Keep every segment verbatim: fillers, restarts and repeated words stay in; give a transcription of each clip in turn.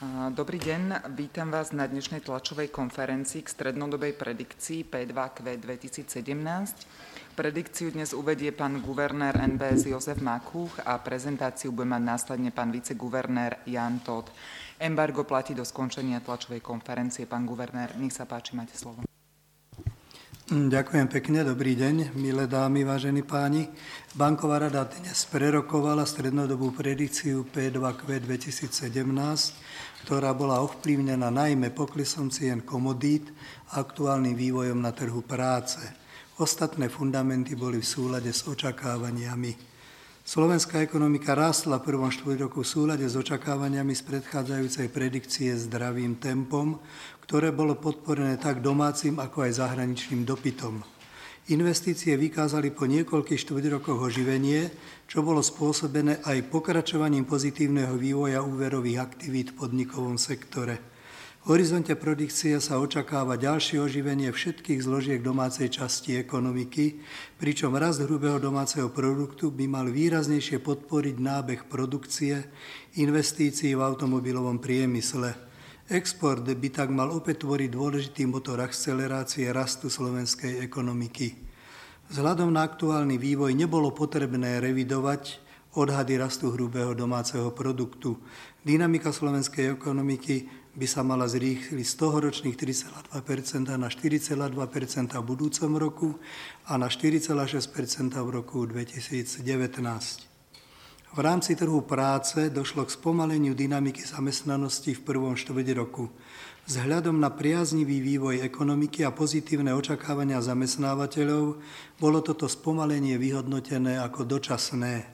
Dobrý deň, vítam vás na dnešnej tlačovej konferencii k strednodobej predikcii pé dva ká dvetisícsedemnásť. Predikciu dnes uvedie pán guvernér en bé es Jozef Makúch a prezentáciu bude mať následne pán viceguvernér Jan Tóth. Embargo platí do skončenia tlačovej konferencie. Pán guvernér, nech sa páči, máte slovo. Ďakujem pekne, dobrý deň, milé dámy, vážení páni. Banková rada dnes prerokovala strednodobú predikciu pé dva ká dvetisícsedemnásť, ktorá bola ovplyvnená najmä poklesom cien komodít a aktuálnym vývojom na trhu práce. Ostatné fundamenty boli v súlade s očakávaniami. Slovenská ekonomika rástla v prvom štvrťroku v súlade s očakávaniami z predchádzajúcej predikcie zdravým tempom, ktoré bolo podporené tak domácim, ako aj zahraničným dopytom. Investície vykázali po niekoľkých štvrťrokoch oživenie, čo bolo spôsobené aj pokračovaním pozitívneho vývoja úverových aktivít v podnikovom sektore. V horizonte predikcie sa očakáva ďalšie oživenie všetkých zložiek domácej časti ekonomiky, pričom rast hrubého domáceho produktu by mal výraznejšie podporiť nábeh produkcie, investícií v automobilovom priemysle. Export by tak mal opäť tvoriť dôležitý motor akcelerácie rastu slovenskej ekonomiky. Vzhľadom na aktuálny vývoj nebolo potrebné revidovať odhady rastu hrubého domáceho produktu. Dynamika slovenskej ekonomiky by sa mala zrýchliť z tohoročných tri celé dva percenta na štyri celé dva percenta v budúcom roku a na štyri celé šesť percenta v roku dvetisícdevätnásť. V rámci trhu práce došlo k spomaleniu dynamiky zamestnanosti v prvom štvrť roku. Vzhľadom na priaznivý vývoj ekonomiky a pozitívne očakávania zamestnávateľov bolo toto spomalenie vyhodnotené ako dočasné.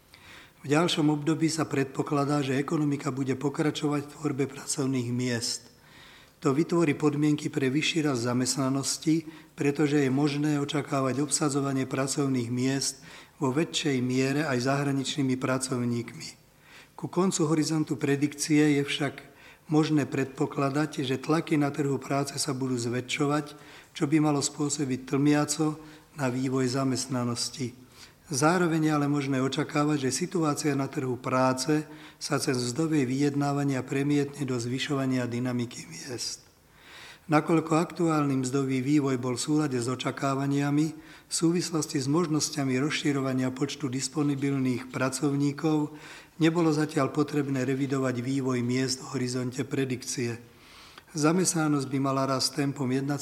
V ďalšom období sa predpokladá, že ekonomika bude pokračovať v tvorbe pracovných miest. To vytvorí podmienky pre vyšší rast zamestnanosti, pretože je možné očakávať obsadzovanie pracovných miest vo väčšej miere aj zahraničnými pracovníkmi. Ku koncu horizontu predikcie je však možné predpokladať, že tlaky na trhu práce sa budú zväčšovať, čo by malo spôsobiť tlmiaco na vývoj zamestnanosti. Zároveň je ale možné očakávať, že situácia na trhu práce sa cez mzdové vyjednávania premietne do zvyšovania dynamiky miest. Nakoľko aktuálny mzdový vývoj bol v súlade s očakávaniami, v súvislosti s možnosťami rozširovania počtu disponibilných pracovníkov nebolo zatiaľ potrebné revidovať vývoj miest v horizonte predikcie. Zamestnanosť by mala rásť tempom jeden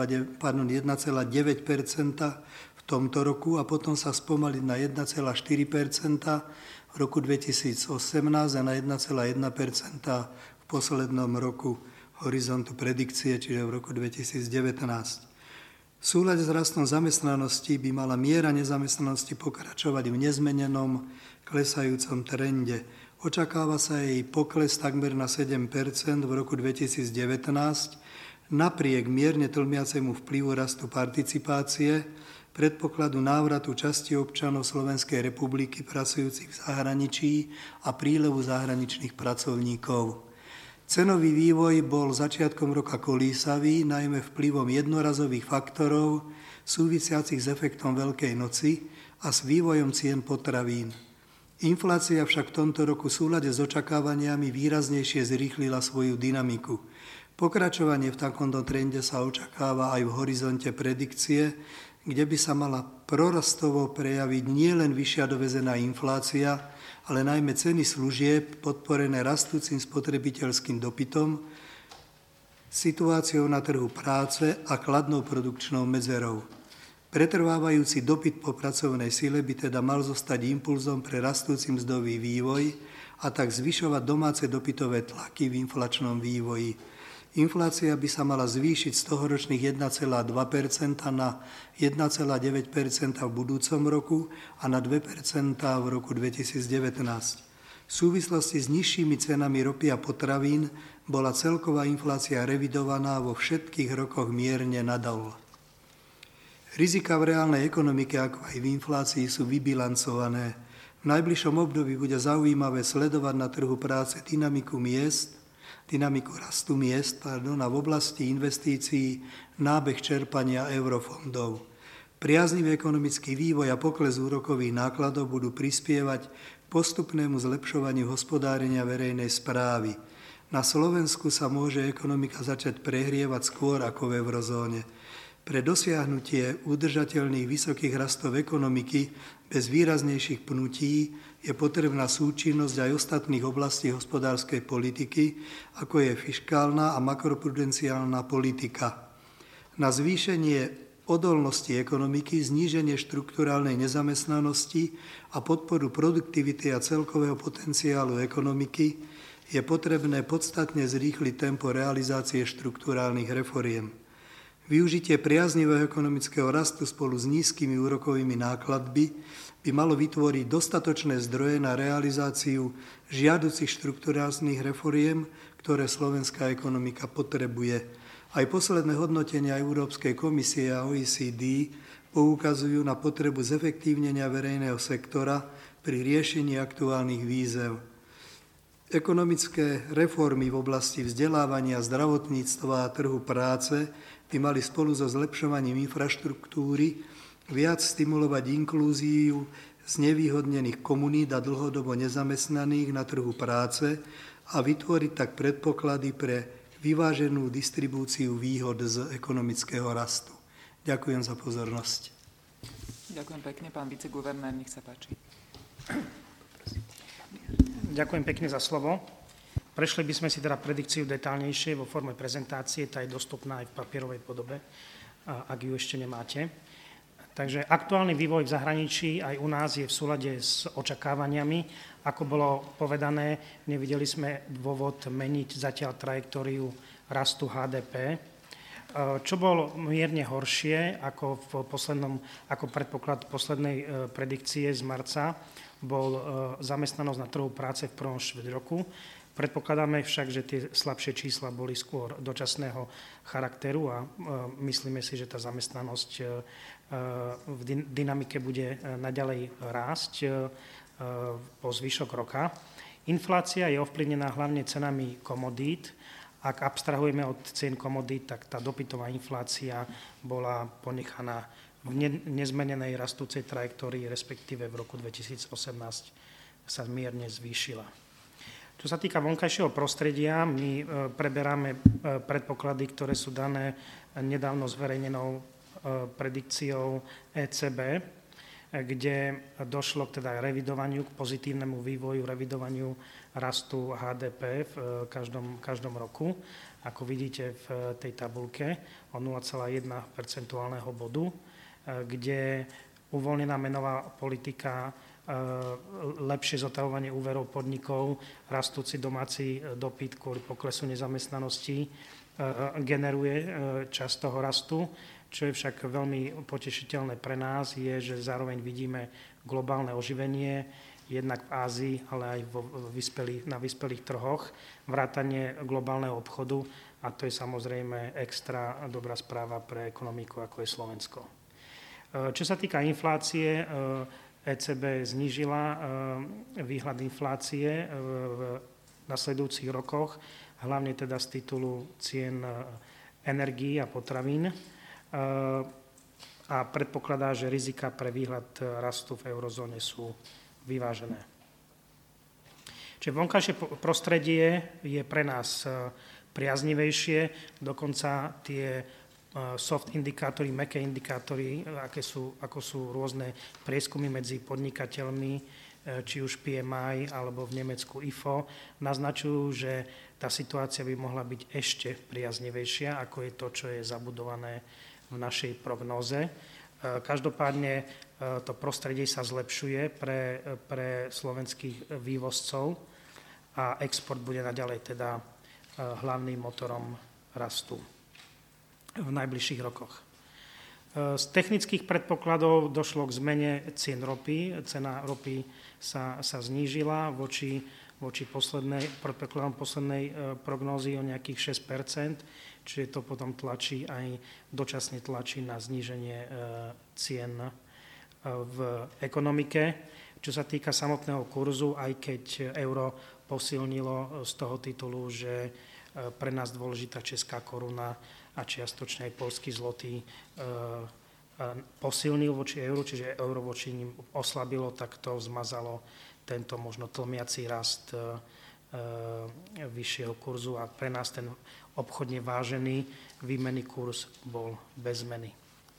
celé deväť percenta v tomto roku a potom sa spomaliť na jeden celé štyri percenta v roku dvetisícosemnásť a na jeden celé jeden percenta v poslednom roku horizontu predikcie, čiže v roku dvetisícdevätnásť. V súlade s rastom zamestnanosti by mala miera nezamestnanosti pokračovať v nezmenenom klesajúcom trende. Očakáva sa jej pokles takmer na sedem percent v roku dvetisícdevätnásť, napriek mierne tlmiacemu vplyvu rastu participácie, predpokladu návratu časti občanov Slovenskej republiky pracujúcich v zahraničí a prílevu zahraničných pracovníkov. Cenový vývoj bol začiatkom roka kolísavý, najmä vplyvom jednorazových faktorov súvisiacich s efektom Veľkej noci a s vývojom cien potravín. Inflácia však v tomto roku v súlade s očakávaniami výraznejšie zrýchlila svoju dynamiku. Pokračovanie v takomto trende sa očakáva aj v horizonte predikcie, kde by sa mala prorastovo prejaviť nielen vyššia dovezená inflácia, ale najmä ceny služieb podporené rastúcim spotrebiteľským dopytom, situáciou na trhu práce a kladnou produkčnou medzerou. Pretrvávajúci dopyt po pracovnej sile by teda mal zostať impulzom pre rastúci mzdový vývoj a tak zvyšovať domáce dopytové tlaky v inflačnom vývoji. Inflácia by sa mala zvýšiť z tohoročných jeden celé dva percenta na jeden celé deväť percenta v budúcom roku a na dve percentá v roku dvetisícdevätnásť. V súvislosti s nižšími cenami ropy a potravín bola celková inflácia revidovaná vo všetkých rokoch mierne nadol. Rizika v reálnej ekonomike, ako aj v inflácii, sú vybilancované. V najbližšom období bude zaujímavé sledovať na trhu práce dynamiku miest, dynamiku rastu miest pardon, a v oblasti investícií nábeh čerpania eurofondov. Priaznivý ekonomický vývoj a pokles úrokových nákladov budú prispievať postupnému zlepšovaniu hospodárenia verejnej správy. Na Slovensku sa môže ekonomika začať prehrievať skôr ako v eurozóne. Pre dosiahnutie udržateľných vysokých rastov ekonomiky bez výraznejších pnutí je potrebná súčinnosť aj ostatných oblastí hospodárskej politiky, ako je fiškálna a makroprudenciálna politika. Na zvýšenie odolnosti ekonomiky, zníženie štrukturálnej nezamestnanosti a podporu produktivity a celkového potenciálu ekonomiky je potrebné podstatne zrýchliť tempo realizácie štrukturálnych reforiem. Využitie priaznivého ekonomického rastu spolu s nízkymi úrokovými nákladmi by malo vytvoriť dostatočné zdroje na realizáciu žiaducich štrukturálnych reforiem, ktoré slovenská ekonomika potrebuje. Aj posledné hodnotenia Európskej komisie a O E C D poukazujú na potrebu zefektívnenia verejného sektora pri riešení aktuálnych výzev. Ekonomické reformy v oblasti vzdelávania, zdravotníctva a trhu práce by mali spolu so zlepšovaním infraštruktúry viac stimulovať inklúziu znevýhodnených komunít a dlhodobo nezamestnaných na trhu práce a vytvoriť tak predpoklady pre vyváženú distribúciu výhod z ekonomického rastu. Ďakujem za pozornosť. Ďakujem pekne, pán viceguvernér, nech sa páči. Ďakujem pekne za slovo. Prešli by sme si teda predikciu detálnejšie vo forme prezentácie, tá je dostupná aj v papierovej podobe, ak ju ešte nemáte. Takže aktuálny vývoj v zahraničí aj u nás je v súlade s očakávaniami. Ako bolo povedané, nevideli sme dôvod meniť zatiaľ trajektóriu rastu há dé pé. Čo bolo mierne horšie ako, v poslednom, ako predpoklad poslednej predikcie z marca, bol zamestnanosť na trhu práce v prvom štvrť roku. Predpokladáme však, že tie slabšie čísla boli skôr dočasného charakteru a myslíme si, že tá zamestnanosť v dynamike bude naďalej rásť po zvyšok roka. Inflácia je ovplyvnená hlavne cenami komodít. Ak abstrahujeme od cien komodít, tak tá dopytová inflácia bola ponechaná v nezmenenej rastúcej trajektórii, respektíve v roku dvetisícosemnásť sa mierne zvýšila. Čo sa týka vonkajšieho prostredia, my preberáme predpoklady, ktoré sú dané nedávno zverejnenou predikciou é cé bé, kde došlo k teda revidovaniu, k pozitívnemu vývoju, revidovaniu rastu há dé pé v každom, každom roku. Ako vidíte v tej tabuľke o nula celá jeden percentuálneho bodu, kde uvoľnená menová politika, lepšie zotavovanie úverov podnikov, rastúci domáci dopyt kvôli poklesu nezamestnanosti generuje časť toho rastu. Čo je však veľmi potešiteľné pre nás, je, že zároveň vidíme globálne oživenie, jednak v Ázii, ale aj vo vyspelých, na vyspelých trhoch, vrátanie globálneho obchodu a to je samozrejme extra dobrá správa pre ekonomiku, ako je Slovensko. Čo sa týka inflácie, é cé bé znížila výhľad inflácie v nasledujúcich rokoch, hlavne teda z titulu cien energií a potravín a predpokladá, že rizika pre výhľad rastu v eurozóne sú vyvážené. Čiže vonkajšie prostredie je pre nás priaznivejšie, dokonca tie soft indikátory, mäkké indikátory, aké sú, ako sú rôzne prieskumy medzi podnikateľmi, či už pé em í alebo v Nemecku í ef ó, naznačujú, že tá situácia by mohla byť ešte priaznivejšia, ako je to, čo je zabudované v našej prognóze. Každopádne to prostredie sa zlepšuje pre, pre slovenských vývozcov a export bude naďalej teda hlavným motorom rastu v najbližších rokoch. Z technických predpokladov došlo k zmene cien ropy. Cena ropy sa, sa znížila voči, voči poslednej, predpokladom poslednej prognózy o nejakých šesť percent, čiže to potom tlačí aj dočasne tlačí na zníženie cien v ekonomike. Čo sa týka samotného kurzu, aj keď euro posilnilo z toho titulu, že pre nás dôležitá česká koruna a čiastočne aj poľský zlotý posilnil voči euru, čiže euro voči ním oslabilo, tak to zmazalo tento možno tlmiaci rast vyššieho kurzu a pre nás ten obchodne vážený výmenný kurz bol bez zmeny.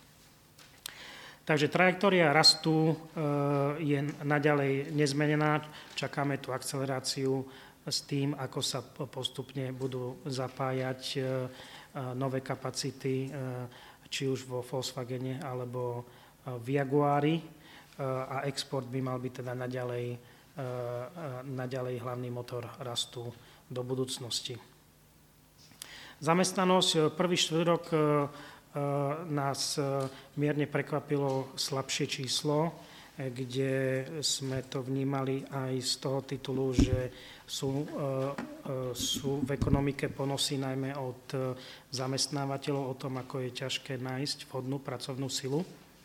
Takže trajektória rastu je naďalej nezmenená. Čakáme tú akceleráciu s tým, ako sa postupne budú zapájať nové kapacity, či už vo Volkswagene alebo v Jaguari. A export by mal byť teda naďalej, naďalej hlavný motor rastu do budúcnosti. Zamestnanosť, prvý štvrťrok nás mierne prekvapilo slabšie číslo, kde sme to vnímali aj z toho titulu, že sú, sú v ekonomike ponosy najmä od zamestnávateľov o tom, ako je ťažké nájsť vhodnú pracovnú silu.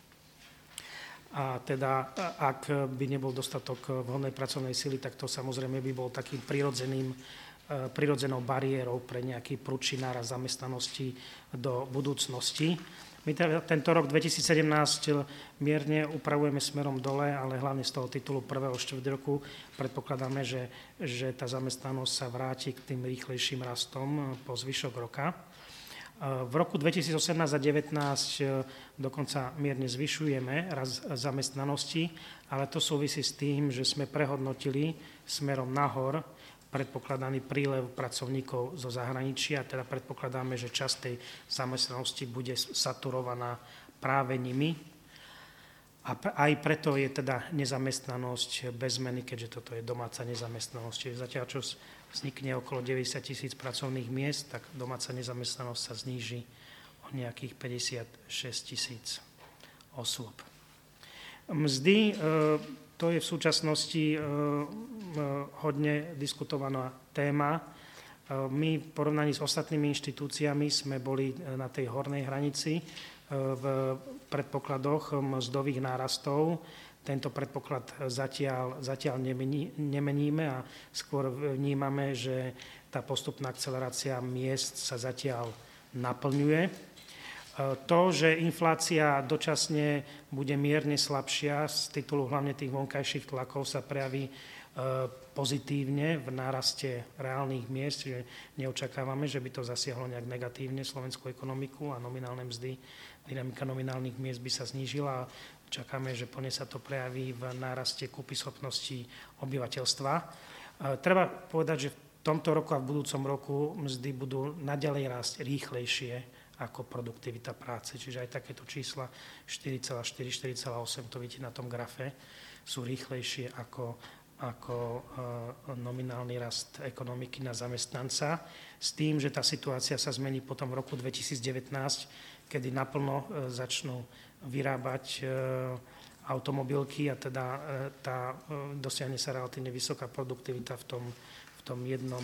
A teda, ak by nebol dostatok vhodnej pracovnej sily, tak to samozrejme by bol takým prirodzeným prirodzenou bariérou pre nejaký prudší nárast zamestnanosti do budúcnosti. My tento rok dvetisícsedemnásť mierne upravujeme smerom dole, ale hlavne z toho titulu prvého štvrťroku predpokladáme, že, že tá zamestnanosť sa vráti k tým rýchlejším rastom po zvyšok roka. V roku dvetisícosemnásť a devätnásť dokonca mierne zvyšujeme rast zamestnanosti, ale to súvisí s tým, že sme prehodnotili smerom nahor predpokladaný prílev pracovníkov zo zahraničia, teda predpokladáme, že časť tej zamestnanosti bude saturovaná práve nimi. A aj preto je teda nezamestnanosť bez zmeny, keďže toto je domáca nezamestnanosť. Čiže zatiaľ, čo vznikne okolo deväťdesiat tisíc pracovných miest, tak domáca nezamestnanosť sa zníži o nejakých päťdesiatšesť tisíc osôb. Mzdy, to je v súčasnosti hodne diskutovaná téma. My v porovnaní s ostatnými inštitúciami sme boli na tej hornej hranici v predpokladoch mzdových nárastov. Tento predpoklad zatiaľ, zatiaľ nemeníme a skôr vnímame, že tá postupná akcelerácia miest sa zatiaľ naplňuje. To, že inflácia dočasne bude mierne slabšia z titulu hlavne tých vonkajších tlakov, sa prejaví pozitívne v náraste reálnych miest, že neočakávame, že by to zasiahlo nejak negatívne slovenskú ekonomiku a nominálne mzdy, dynamika nominálnych miest by sa znížila a čakáme, že plne sa to prejaví v náraste kúpyschopnosti obyvateľstva. Treba povedať, že v tomto roku a v budúcom roku mzdy budú naďalej rásť rýchlejšie ako produktivita práce. Čiže aj takéto čísla štyri celé štyri, štyri celé osem, to vidíte na tom grafe, sú rýchlejšie ako, ako nominálny rast ekonomiky na zamestnanca. S tým, že tá situácia sa zmení potom v roku dvetisícdevätnásť, kedy naplno začnú vyrábať automobilky a teda tá, dosiahne sa relatívne vysoká produktivita v tom, v tom jednom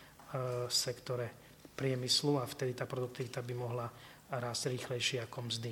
sektore priemyslu a vtedy tá produktivita by mohla rásť rýchlejšie ako mzdy.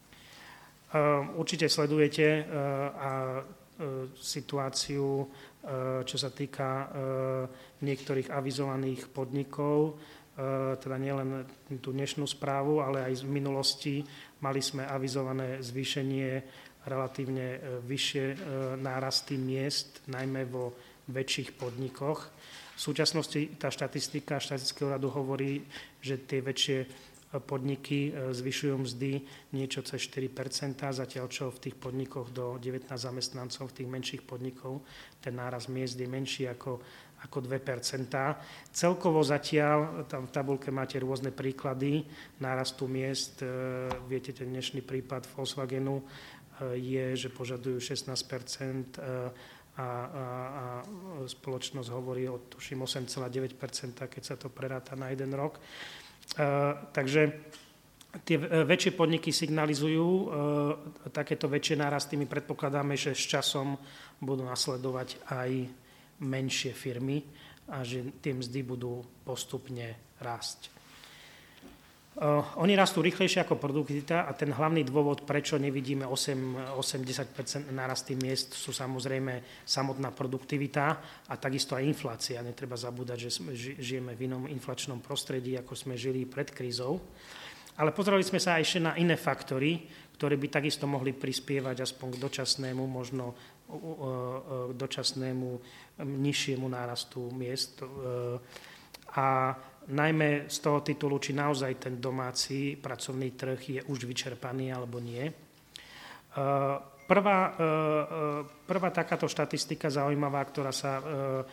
Určite sledujete a situáciu, čo sa týka niektorých avizovaných podnikov, teda nielen tú dnešnú správu, ale aj z minulosti mali sme avizované zvýšenie relatívne vyššie nárasty miest, najmä vo väčších podnikoch. V súčasnosti tá štatistika štatistického radu hovorí, že tie väčšie podniky zvyšujú mzdy niečo cez štyri percentá, zatiaľ čo v tých podnikoch do devätnásť zamestnancov, v tých menších podnikov, ten náraz miest je menší ako, ako dve percentá. Celkovo zatiaľ, tam v tabuľke máte rôzne príklady nárastu miest. Viete, ten dnešný prípad Volkswagenu je, že požadujú šestnásť percent, A, a, a spoločnosť hovorí o tuším osem celé deväť percenta, keď sa to preráta na jeden rok. E, takže tie väčšie podniky signalizujú e, takéto väčšie nárasty. My predpokladáme, že s časom budú nasledovať aj menšie firmy a že tie mzdy budú postupne rásť. Uh, oni rastú rýchlejšie ako produktivita a ten hlavný dôvod, prečo nevidíme osem až desať percent nárasty miest, sú samozrejme samotná produktivita a takisto aj inflácia. Netreba zabúdať, že žijeme v inom inflačnom prostredí, ako sme žili pred krízou. Ale pozerali sme sa aj ešte na iné faktory, ktoré by takisto mohli prispievať aspoň k dočasnému, možno k dočasnému nižšiemu nárastu miest. A najmä z toho titulu, či naozaj ten domáci pracovný trh je už vyčerpaný alebo nie. Prvá, prvá takáto štatistika zaujímavá, ktorá sa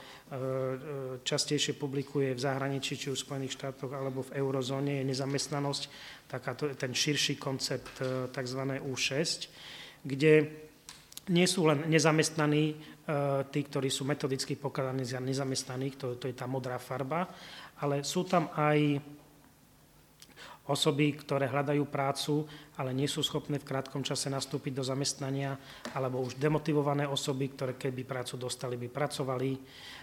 častejšie publikuje v zahraničí, či už v Spojených štátoch alebo v eurozóne, je nezamestnanosť, takáto, ten širší koncept tzv. ú šesť, kde nie sú len nezamestnaní tí, ktorí sú metodicky pokladaní za nezamestnaných, to, to je tá modrá farba, ale sú tam aj osoby, ktoré hľadajú prácu, ale nie sú schopné v krátkom čase nastúpiť do zamestnania, alebo už demotivované osoby, ktoré keby prácu dostali, by pracovali, e,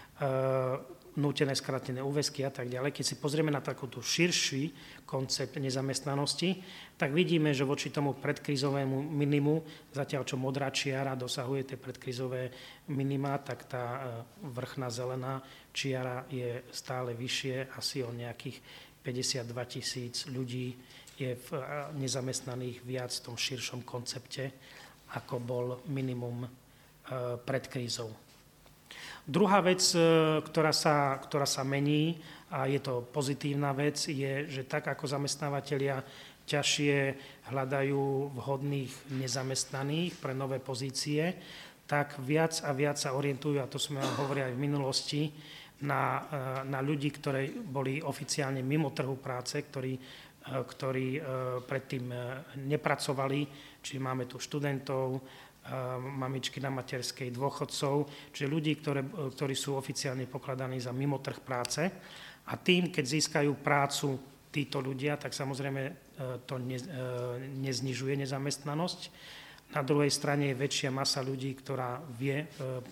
nútené skrátené úväzky a tak ďalej. Keď si pozrieme na takúto širší koncept nezamestnanosti, tak vidíme, že voči tomu predkrizovému minimu, zatiaľ čo modrá čiara dosahuje tie predkrizové minima, tak tá vrchná zelená čiara je stále vyššie, asi o nejakých päťdesiatdva tisíc ľudí je v nezamestnaných viac v tom širšom koncepte, ako bol minimum pred krízou. Druhá vec, ktorá sa, ktorá sa mení, a je to pozitívna vec, je, že tak ako zamestnávateľia ťažšie hľadajú vhodných nezamestnaných pre nové pozície, tak viac a viac sa orientujú, a to sme hovorili aj v minulosti, Na, na ľudí, ktorí boli oficiálne mimo trhu práce, ktorí, ktorí predtým nepracovali, čiže máme tu študentov, mamičky na materskej, dôchodcov, čiže ľudí, ktoré, ktorí sú oficiálne pokladaní za mimo trh práce. A tým, keď získajú prácu títo ľudia, tak samozrejme to ne, neznižuje nezamestnanosť. Na druhej strane je väčšia masa ľudí, ktorá vie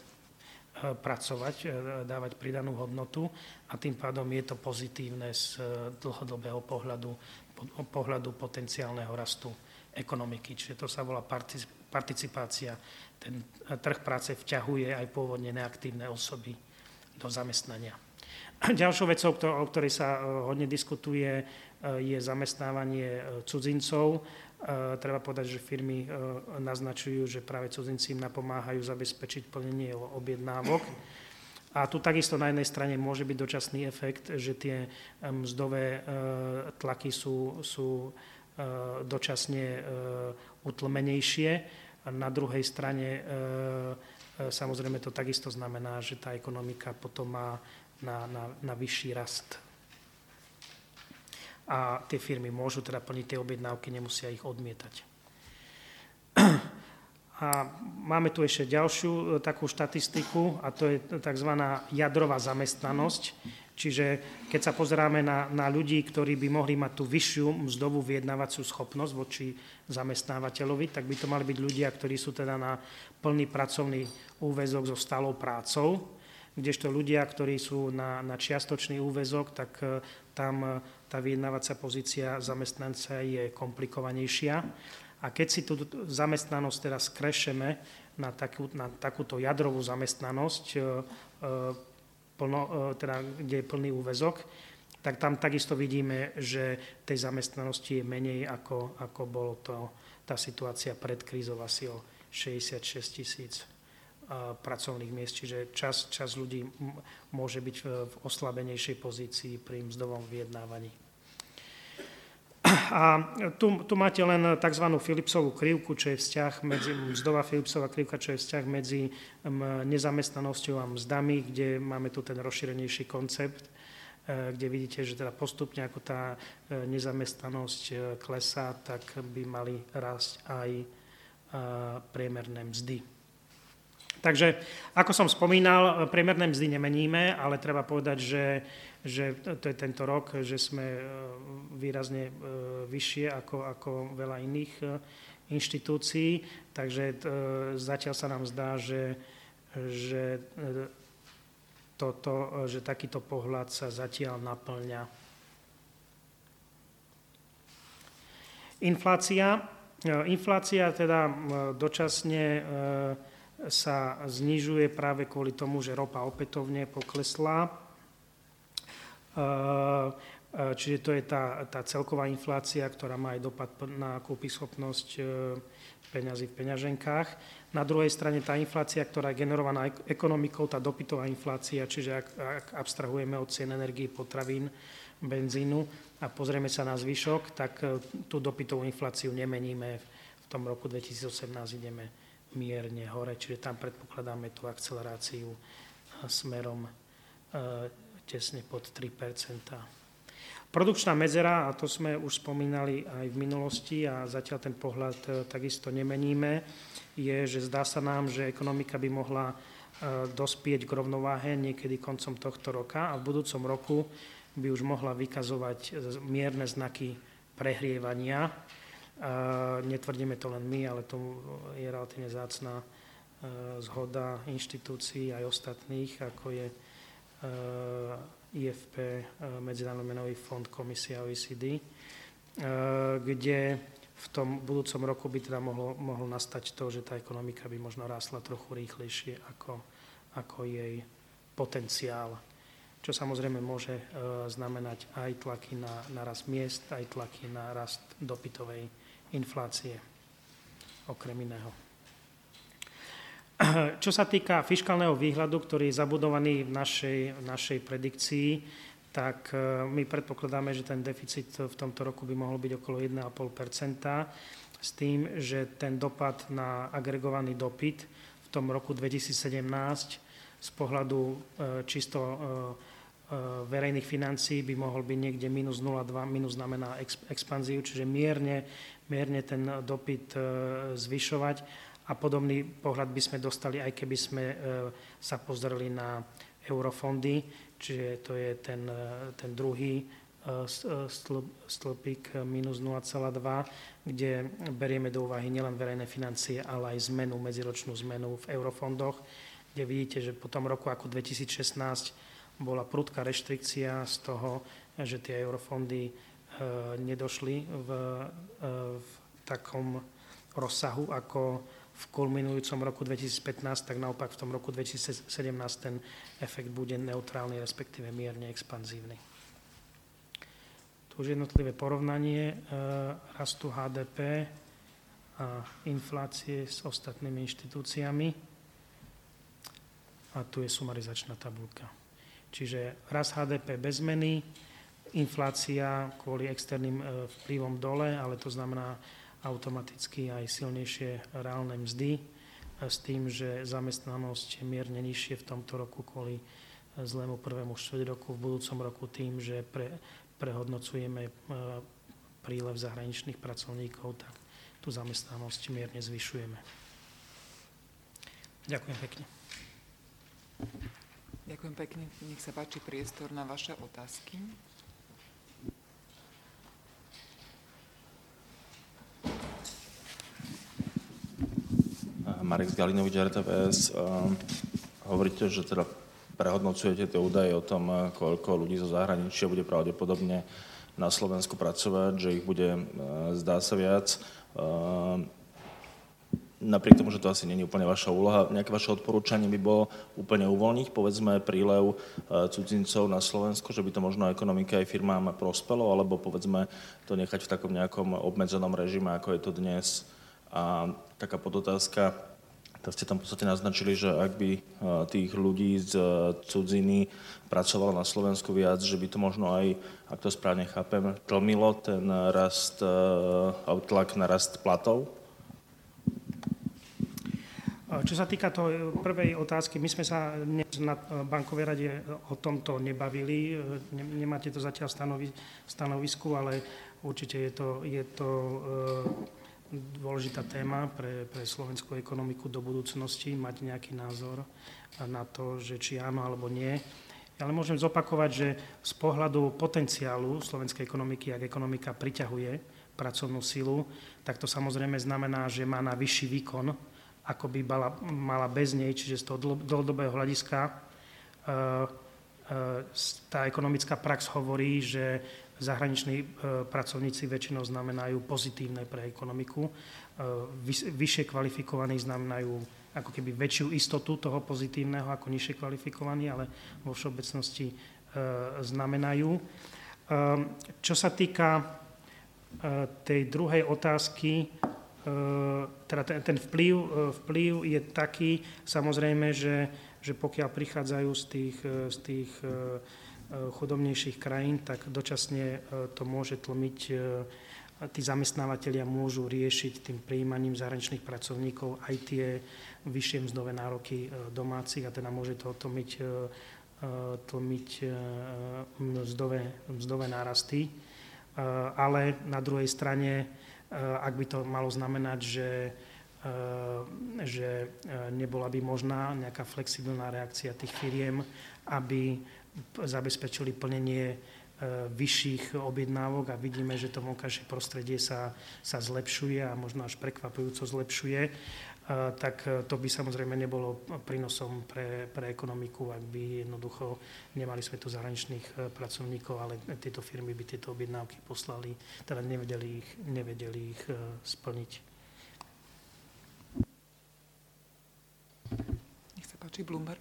pracovať, dávať pridanú hodnotu a tým pádom je to pozitívne z dlhodobého pohľadu, pohľadu potenciálneho rastu ekonomiky. Čiže to sa volá participácia. Ten trh práce vťahuje aj pôvodne neaktívne osoby do zamestnania. Ďalšou vecou, o ktorej sa hodne diskutuje, je zamestnávanie cudzincov. Treba povedať, že firmy naznačujú, že práve cudzinci im napomáhajú zabezpečiť plnenie objednávok. A tu takisto na jednej strane môže byť dočasný efekt, že tie mzdové tlaky sú, sú dočasne utlmenejšie. A na druhej strane samozrejme to takisto znamená, že tá ekonomika potom má na, na, na vyšší rast. A tie firmy môžu teda plniť tie objednávky, nemusia ich odmietať. A máme tu ešte ďalšiu takú štatistiku, a to je tzv. Jadrová zamestnanosť. Čiže keď sa pozeráme na, na ľudí, ktorí by mohli mať tú vyššiu mzdovú vyjednávaciu schopnosť voči zamestnávateľovi, tak by to mali byť ľudia, ktorí sú teda na plný pracovný úväzok so stálou prácou, kdežto ľudia, ktorí sú na, na čiastočný úväzok, tak tam tá vyjednávacia pozícia zamestnanca je komplikovanejšia. A keď si tú zamestnanosť teraz skrešeme na, takú, na takúto jadrovú zamestnanosť, plno, teda, kde je plný úväzok, tak tam takisto vidíme, že tej zamestnanosti je menej, ako, ako bolo to, tá situácia pred krízou, asi o šesťdesiatšesť tisíc pracovných miest, čiže čas, čas ľudí môže byť v oslabenejšej pozícii pri mzdovom vyjednávaní. A tu, tu máte len tzv. Philipsovú krivku, čo je vzťah medzi, mzdová Philipsová krivka, čo je vzťah medzi nezamestnanosťou a mzdami, kde máme tu ten rozšírenejší koncept, kde vidíte, že teda postupne, ako tá nezamestnanosť klesá, tak by mali rásť aj priemerné mzdy. Takže, ako som spomínal, priemerné mzdy nemeníme, ale treba povedať, že, že to je tento rok, že sme výrazne vyššie ako, ako veľa iných inštitúcií, takže zatiaľ sa nám zdá, že, že, toto, že takýto pohľad sa zatiaľ naplňa. Inflácia. Inflácia teda dočasne sa znižuje práve kvôli tomu, že ropa opätovne poklesla. Čiže to je tá, tá celková inflácia, ktorá má aj dopad na kúpyschopnosť peňazí v peňaženkách. Na druhej strane tá inflácia, ktorá je generovaná ekonomikou, tá dopytová inflácia, čiže ak, ak abstrahujeme od cien energií, potravín, benzínu a pozrieme sa na zvyšok, tak tú dopytovú infláciu nemeníme. V tom roku dvetisícosemnásť ideme mierne hore, čiže tam predpokladáme tú akceleráciu smerom tesne pod tri percentá. Produkčná medzera, a to sme už spomínali aj v minulosti a zatiaľ ten pohľad takisto nemeníme, je, že zdá sa nám, že ekonomika by mohla dospieť k rovnováhe niekedy koncom tohto roka a v budúcom roku by už mohla vykazovať mierne znaky prehrievania. Netvrdíme to len my, ale to je relatívne vzácna zhoda inštitúcií aj ostatných, ako je í ef pé, Medzinárodný menový fond, Komisia ó é cé dé, kde v tom budúcom roku by teda mohlo, mohlo nastať to, že tá ekonomika by možno rásla trochu rýchlejšie ako, ako jej potenciál. Čo samozrejme môže znamenať aj tlaky na, na rast miest, aj tlaky na rast dopytovej inflácie, okrem iného. Čo sa týka fiškálneho výhľadu, ktorý je zabudovaný v našej, v našej predikcii, tak my predpokladáme, že ten deficit v tomto roku by mohol byť okolo jeden celá päť percenta s tým, že ten dopad na agregovaný dopyt v tom roku dvetisícsedemnásť z pohľadu čisto verejných financií by mohol byť niekde minus nula celá dva, minus znamená expanziu, čiže mierne, mierne ten dopyt zvyšovať. A podobný pohľad by sme dostali, aj keby sme sa pozreli na eurofondy, čiže to je ten, ten druhý stĺpik minus nula celá dva, kde berieme do úvahy nielen verejné financie, ale aj zmenu, medziročnú zmenu v eurofondoch, kde vidíte, že po tom roku ako dvetisícšestnásť bola prudká reštrikcia z toho, že tie eurofondy nedošli v, v takom rozsahu ako v kulminujúcom roku dvetisícpätnásť, tak naopak v tom roku dvetisícsedemnásť ten efekt bude neutrálny, respektíve mierne expanzívny. Tu už jednotlivé porovnanie e, rastu há dé pé a inflácie s ostatnými inštitúciami. A tu je sumarizačná tabuľka. Čiže rast há dé pé bez zmeny, inflácia kvôli externým e, vplyvom dole, ale to znamená automaticky aj silnejšie reálne mzdy s tým, že zamestnanosť je mierne nižšie v tomto roku kvôli zlému prvému štvrť roku, v budúcom roku tým, že pre, prehodnocujeme prílev zahraničných pracovníkov, tak tú zamestnanosť mierne zvyšujeme. Ďakujem pekne. Ďakujem pekne. Nech sa páči priestor na vaše otázky. Marek Galinovič, er té vé es. Hovoríte, že teda prehodnocujete tie údaje o tom, koľko ľudí zo zahraničia bude pravdepodobne na Slovensku pracovať, že ich bude, zdá sa, viac. Napriek tomu, že to asi nie je úplne vaša úloha, nejaké vaše odporúčanie by bolo úplne uvoľniť, povedzme, prílev cudzincov na Slovensku, že by to možno ekonomike aj firmám prospelo, alebo povedzme to nechať v takom nejakom obmedzenom režime, ako je to dnes. A taká podotázka, tak ste tam v podstate naznačili, že ak by tých ľudí z cudziny pracovalo na Slovensku viac, že by to možno aj, ak to správne chápem, tlmilo ten rast, tlak na rast platov? Čo sa týka toho prvej otázky, my sme sa dnes na bankovej rade o tomto nebavili. Nemáte to zatiaľ stanovi, stanovisku, ale určite je to, je to dôležitá téma pre, pre slovenskú ekonomiku do budúcnosti, mať nejaký názor na to, že či áno alebo nie. Ale môžem zopakovať, že z pohľadu potenciálu slovenskej ekonomiky, ak ekonomika priťahuje pracovnú silu, tak to samozrejme znamená, že má na vyšší výkon, ako by mala, mala bez nej, čiže z toho dlhodobého hľadiska tá ekonomická prax hovorí, že zahraniční pracovníci väčšinou znamenajú pozitívne pre ekonomiku. Vyššie kvalifikovaní znamenajú ako keby väčšiu istotu toho pozitívneho ako nižšie kvalifikovaní, ale vo všeobecnosti znamenajú. Čo sa týka tej druhej otázky, teda ten, ten vplyv, vplyv je taký, samozrejme, že, že pokiaľ prichádzajú z tých, z tých chudobnejších krajín, tak dočasne to môže tlmiť, tí zamestnávateľia môžu riešiť tým prijímaním zahraničných pracovníkov aj tie vyššie mzdové nároky domácich a teda môže to tlmiť, tlmiť mzdové, mzdové nárasty. Ale na druhej strane, ak by to malo znamenať, že, že nebola by možná nejaká flexibilná reakcia tých firiem, aby zabezpečili plnenie vyšších objednávok a vidíme, že to vonkajšie prostredie sa, sa zlepšuje a možno až prekvapujúco zlepšuje, tak to by samozrejme nebolo prínosom pre, pre ekonomiku, ak by jednoducho nemali sme tu zahraničných pracovníkov, ale tieto firmy by tieto objednávky poslali, teda nevedeli ich, nevedeli ich splniť. Nech sa páči, Bloomberg.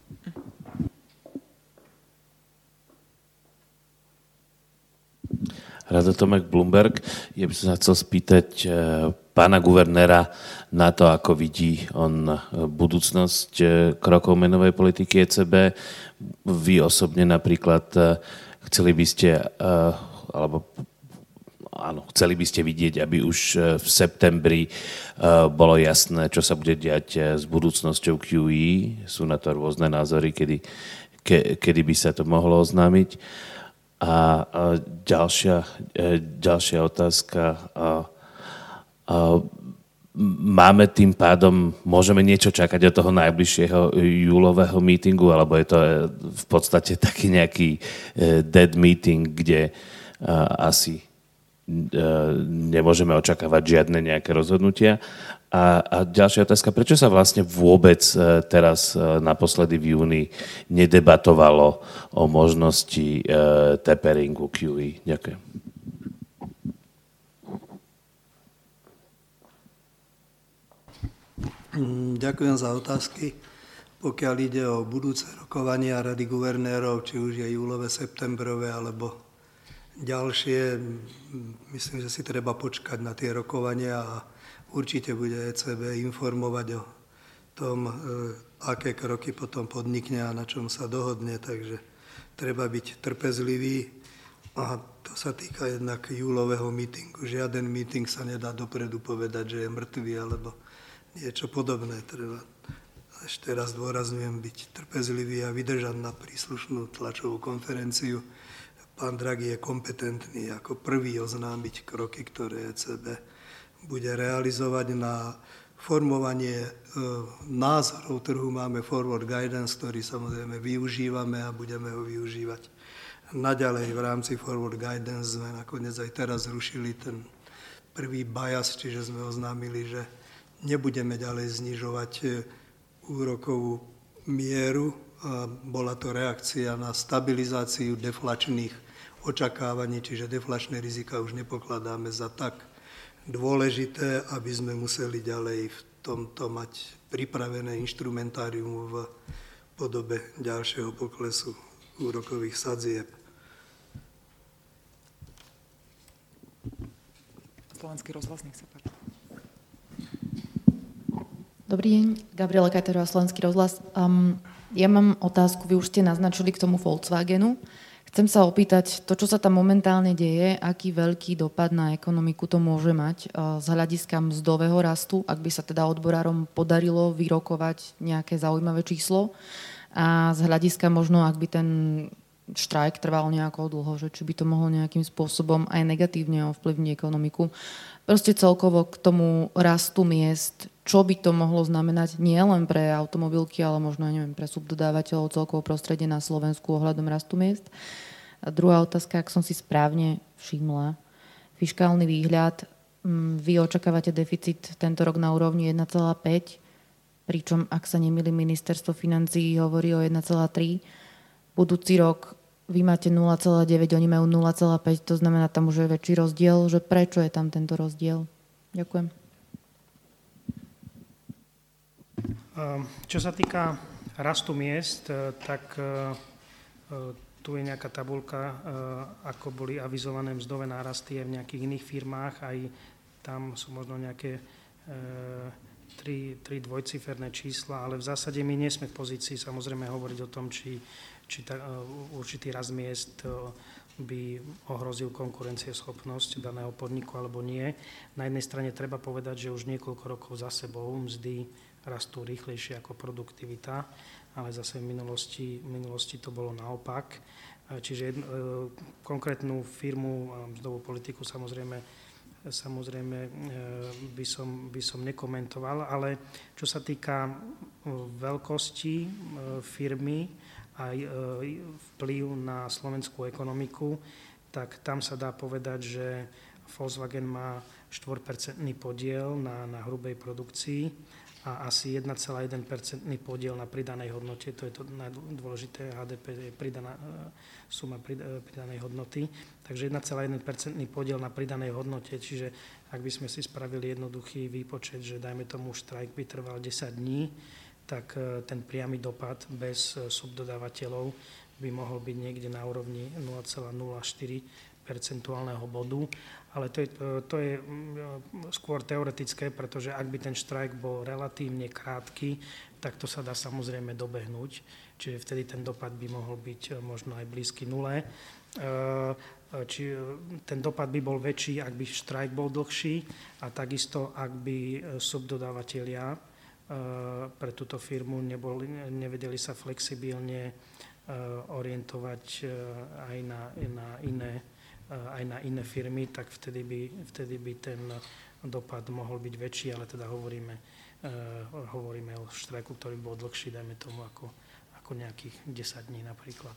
Rado Tomek, Bloomberg. Ja by som sa chcel spýtať pána guvernéra na to, ako vidí on budúcnosť krokov menovej politiky é cé bé. Vy osobne napríklad chceli by ste, alebo áno, chceli by ste vidieť, aby už v septembri bolo jasné, čo sa bude diať s budúcnosťou kjú í. Sú na to rôzne názory, kedy, ke, kedy by sa to mohlo oznámiť. A ďalšia, ďalšia otázka. Máme tým pádom, môžeme niečo čakať od toho najbližšieho júlového mítingu, alebo je to v podstate taký nejaký dead meeting, kde asi nemôžeme očakávať žiadne nejaké rozhodnutia. A, a ďalšia otázka, prečo sa vlastne vôbec teraz naposledy v júni nedebatovalo o možnosti taperingu kjú í? Ďakujem. Ďakujem za otázky. Pokiaľ ide o budúce rokovania Rady guvernérov, či už je júlové, septembrové alebo ďalšie, myslím, že si treba počkať na tie rokovania a určite bude é cé bé informovať o tom, aké kroky potom podnikne a na čom sa dohodne. Takže treba byť trpezlivý a to sa týka jednak júlového mítingu. Žiaden míting sa nedá dopredu povedať, že je mŕtvý alebo niečo podobné. Treba ešte raz dôrazňujem byť trpezlivý a vydržať na príslušnú tlačovú konferenciu. Pán Draghi je kompetentný ako prvý oznámiť kroky, ktoré é cé bé bude realizovať. Na formovanie e, názorov trhu máme forward guidance, ktorý samozrejme využívame a budeme ho využívať naďalej. V rámci forward guidance sme nakoniec aj teraz zrušili ten prvý bias, čiže sme oznámili, že nebudeme ďalej znižovať úrokovú mieru. A bola to reakcia na stabilizáciu deflačných očakávaní, čiže deflačné rizika už nepokladáme za tak dôležité, aby sme museli ďalej v tomto mať pripravené inštrumentárium v podobe ďalšieho poklesu úrokových sadzieb. Slovenský rozhlas, nech sa páči. Dobrý deň, Gabriela Kajterová, Slovenský rozhlas. Um, ja mám otázku, vy už ste naznačili k tomu Volkswagenu. Chcem sa opýtať, to, čo sa tam momentálne deje, aký veľký dopad na ekonomiku to môže mať uh, z hľadiska mzdového rastu, ak by sa teda odborárom podarilo vyrokovať nejaké zaujímavé číslo a z hľadiska možno, ak by ten štrajk trval nejako dlho, že či by to mohlo nejakým spôsobom aj negatívne ovplyvniť ekonomiku. Proste celkovo k tomu rastu miest, čo by to mohlo znamenať nie len pre automobilky, ale možno, neviem, pre subdodávateľov, celkovo prostredie na Slovensku ohľadom rastu miest. A druhá otázka, ak som si správne všimla, fiškálny výhľad, vy očakávate deficit tento rok na úrovni jeden celá päť, pričom, ak sa nemýlim, ministerstvo financií hovorí o jeden celá tri. Budúci rok vy máte nula celá deväť, oni majú nula celá päť, to znamená, tam už je väčší rozdiel, že prečo je tam tento rozdiel? Ďakujem. Čo sa týka rastu miest, tak tu je nejaká tabuľka, ako boli avizované mzdové nárasty aj v nejakých iných firmách, aj tam sú možno nejaké tri, tri dvojciferné čísla, ale v zásade my nie sme v pozícii samozrejme hovoriť o tom, či, či ta, určitý rast miest by ohrozil konkurencieschopnosť daného podniku alebo nie. Na jednej strane treba povedať, že už niekoľko rokov za sebou mzdy rastú rýchlejšie ako produktivita, ale zase v minulosti, v minulosti to bolo naopak. Čiže jedno, konkrétnu firmu a mzdovú politiku samozrejme, samozrejme by, som, by som nekomentoval, ale čo sa týka veľkosti firmy aj vplyv na slovenskú ekonomiku, tak tam sa dá povedať, že Volkswagen má štyri percentný podiel na, na hrubej produkcii a asi jeden celá jeden percentný podiel na pridanej hodnote, to je to najdôležité, há dé pé je pridaná, suma pridanej hodnoty, takže jeden celá jeden percentný podiel na pridanej hodnote, čiže ak by sme si spravili jednoduchý výpočet, že dajme tomu štrajk by trval desať dní, tak ten priamy dopad bez subdodávateľov by mohol byť niekde na úrovni nula celá nula štyri percentuálneho bodu, ale to je, to je skôr teoretické, pretože ak by ten štrajk bol relatívne krátky, tak to sa dá samozrejme dobehnúť, čiže vtedy ten dopad by mohol byť možno aj blízky nule. Či ten dopad by bol väčší, ak by štrajk bol dlhší a takisto, ak by subdodávateľia pre túto firmu neboli, nevedeli sa flexibilne orientovať aj na, na iné aj na iné firmy, tak vtedy by, vtedy by ten dopad mohol byť väčší, ale teda hovoríme, uh, hovoríme o štrajku, ktorý bol dlhší, dajme tomu ako, ako nejakých desať dní napríklad.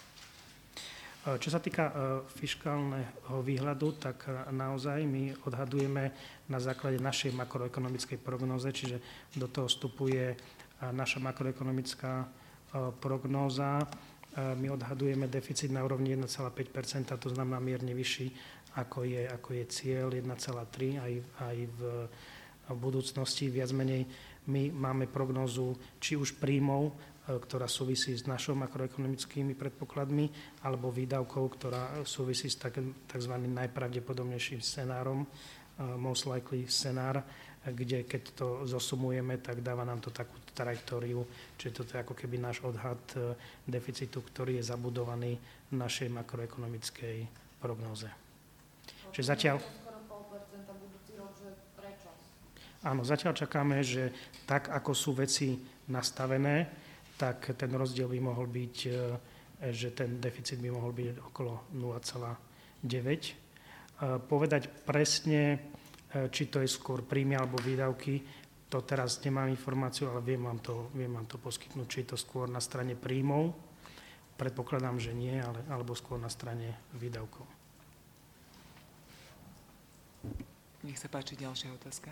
Uh, čo sa týka uh, fiškálneho výhľadu, tak uh, naozaj my odhadujeme na základe našej makroekonomickej prognóze, čiže do toho vstupuje uh, naša makroekonomická uh, prognóza. My odhadujeme deficit na úrovni jeden celá päť percenta, to znamená mierne vyšší, ako je, ako je cieľ jeden celá tri aj, aj v, v budúcnosti. Viac menej my máme prognózu či už príjmov, ktorá súvisí s našou makroekonomickými predpokladmi, alebo výdavkov, ktorá súvisí s tzv. Najpravdepodobnejším scenárom, most likely scenár, kde keď to zosumujeme, tak dáva nám to takú trajektóriu, čiže toto je ako keby náš odhad deficitu, ktorý je zabudovaný v našej makroekonomickej prognóze. Čiže zatiaľ... Áno, zatiaľ čakáme, že tak, ako sú veci nastavené, tak ten rozdiel by mohol byť, že ten deficit by mohol byť okolo nula celá deväť. Povedať presne, či to je skôr príjmy alebo výdavky, to teraz nemám informáciu, ale viem vám to, viem vám to poskytnúť, či je to skôr na strane príjmov, predpokladám, že nie, ale, alebo skôr na strane výdavkov. Nech sa páči ďalšia otázka.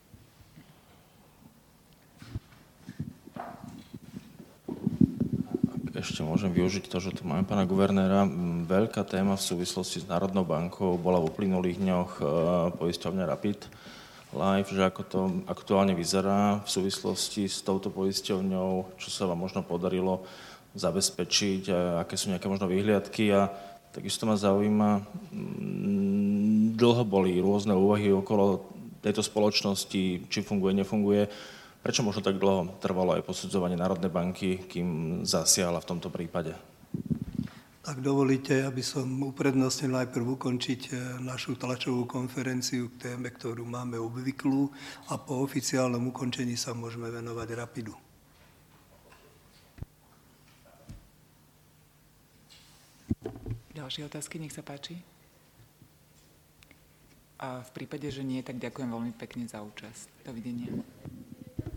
Ešte môžem využiť to, že tu máme pána guvernéra. Veľká téma v súvislosti s Národnou bankou bola v uplynulých dňoch poisťovňa Rapid Life, že ako to aktuálne vyzerá v súvislosti s touto poisťovňou, čo sa vám možno podarilo zabezpečiť, a aké sú nejaké možno vyhliadky. A takisto ma zaujíma, dlho boli rôzne úvahy okolo tejto spoločnosti, či funguje, nefunguje. Prečo možno tak dlho trvalo aj posudzovanie Národnej banky, kým zasiahla v tomto prípade? Ak dovolíte, aby som uprednostnil najprv ukončiť našu tlačovú konferenciu k téme, ktorú máme obvyklú, a po oficiálnom ukončení sa môžeme venovať Rapidu. Ďalšie otázky, nech sa páči. A v prípade, že nie, tak ďakujem veľmi pekne za účasť. Dovidenia.